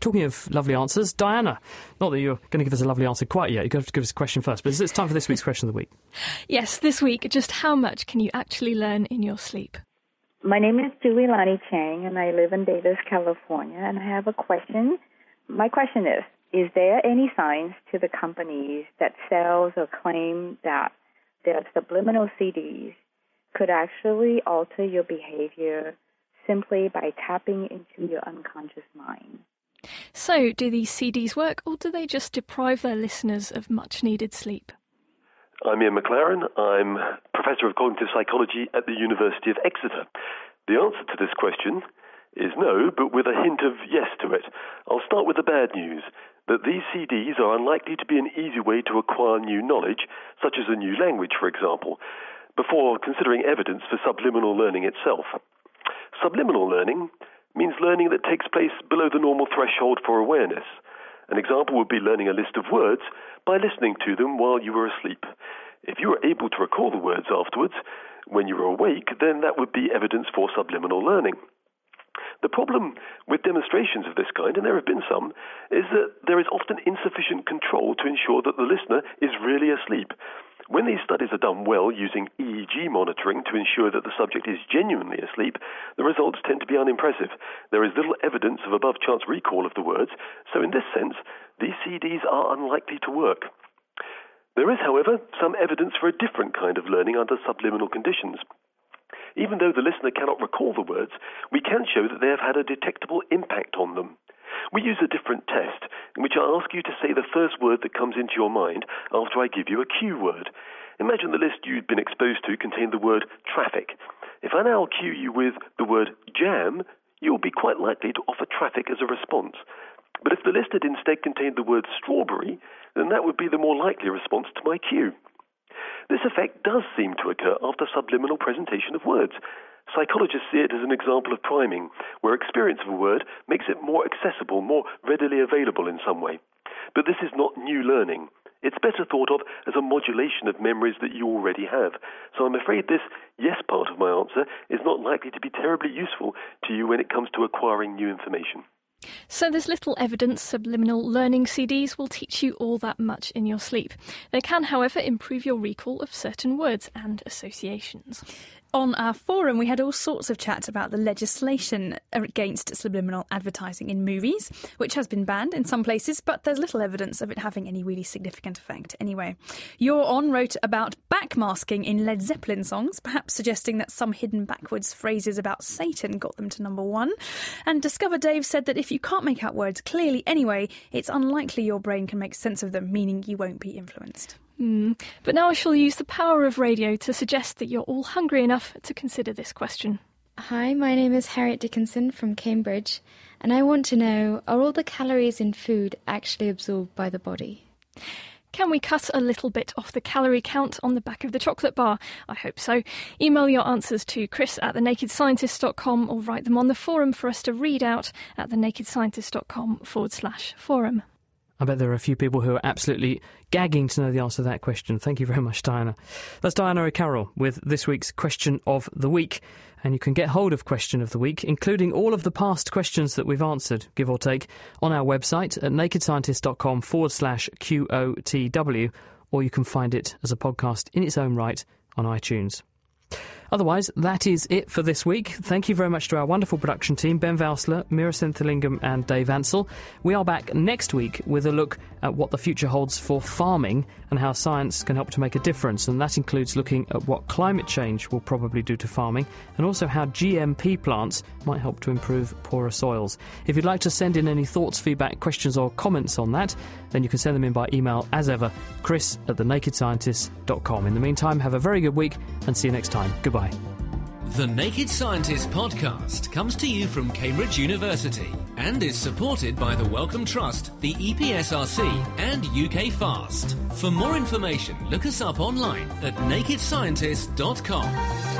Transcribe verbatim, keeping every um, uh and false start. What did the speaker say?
talking of lovely answers, Diana, not that you're going to give us a lovely answer quite yet, you've got to give us a question first, but it's time for this week's question of the week. Yes, this week, just how much can you actually learn in your sleep? My name is Julie Lonnie Chang, and I live in Davis, California, and I have a question. My question is, is there any science to the companies that sells or claim that their subliminal C Ds could actually alter your behavior simply by tapping into your unconscious mind? So, do these C Ds work, or do they just deprive their listeners of much-needed sleep? I'm Ian McLaren. I'm Professor of Cognitive Psychology at the University of Exeter. The answer to this question is no, but with a hint of yes to it. I'll start with the bad news, that these C Ds are unlikely to be an easy way to acquire new knowledge, such as a new language, for example, before considering evidence for subliminal learning itself. Subliminal learning means learning that takes place below the normal threshold for awareness. An example would be learning a list of words by listening to them while you were asleep. If you were able to recall the words afterwards, when you were awake, then that would be evidence for subliminal learning. The problem with demonstrations of this kind, and there have been some, is that there is often insufficient control to ensure that the listener is really asleep. When these studies are done well using E E G monitoring to ensure that the subject is genuinely asleep, the results tend to be unimpressive. There is little evidence of above-chance recall of the words, so in this sense, these C Ds are unlikely to work. There is, however, some evidence for a different kind of learning under subliminal conditions. Even though the listener cannot recall the words, we can show that they have had a detectable impact on them. We use a different test in which I ask you to say the first word that comes into your mind after I give you a cue word. Imagine the list you'd been exposed to contained the word traffic. If I now cue you with the word jam, you'll be quite likely to offer traffic as a response. But if the list had instead contained the word strawberry, then that would be the more likely response to my cue. This effect does seem to occur after subliminal presentation of words. Psychologists see it as an example of priming, where experience of a word makes it more accessible, more readily available in some way. But this is not new learning. It's better thought of as a modulation of memories that you already have. So I'm afraid this yes part of my answer is not likely to be terribly useful to you when it comes to acquiring new information. So there's little evidence subliminal learning C Ds will teach you all that much in your sleep. They can, however, improve your recall of certain words and associations. On our forum, we had all sorts of chats about the legislation against subliminal advertising in movies, which has been banned in some places, but there's little evidence of it having any really significant effect anyway. You're On wrote about backmasking in Led Zeppelin songs, perhaps suggesting that some hidden backwards phrases about Satan got them to number one. And Discover Dave said that if you can't make out words clearly anyway, it's unlikely your brain can make sense of them, meaning you won't be influenced. Mm. But now I shall use the power of radio to suggest that you're all hungry enough to consider this question. Hi, my name is Harriet Dickinson from Cambridge, and I want to know, are all the calories in food actually absorbed by the body? Can we cut a little bit off the calorie count on the back of the chocolate bar? I hope so. Email your answers to chris at the naked scientist dot com or write them on the forum for us to read out at the naked scientist dot com forward slash forum. I bet there are a few people who are absolutely gagging to know the answer to that question. Thank you very much, Diana. That's Diana O'Carroll with this week's Question of the Week. And you can get hold of Question of the Week, including all of the past questions that we've answered, give or take, on our website at naked scientist dot com forward slash Q O T W, or you can find it as a podcast in its own right on iTunes. Otherwise, that is it for this week. Thank you very much to our wonderful production team, Ben Valsler, Mira Senthilingam and Dave Ansell. We are back next week with a look at what the future holds for farming and how science can help to make a difference. And that includes looking at what climate change will probably do to farming and also how G M P plants might help to improve poorer soils. If you'd like to send in any thoughts, feedback, questions or comments on that, then you can send them in by email as ever, chris at the naked scientist dot com. In the meantime, have a very good week and see you next time. Goodbye. The Naked Scientist podcast comes to you from Cambridge University and is supported by the Wellcome Trust, the E P S R C and U K FAST. For more information, look us up online at naked scientist dot com.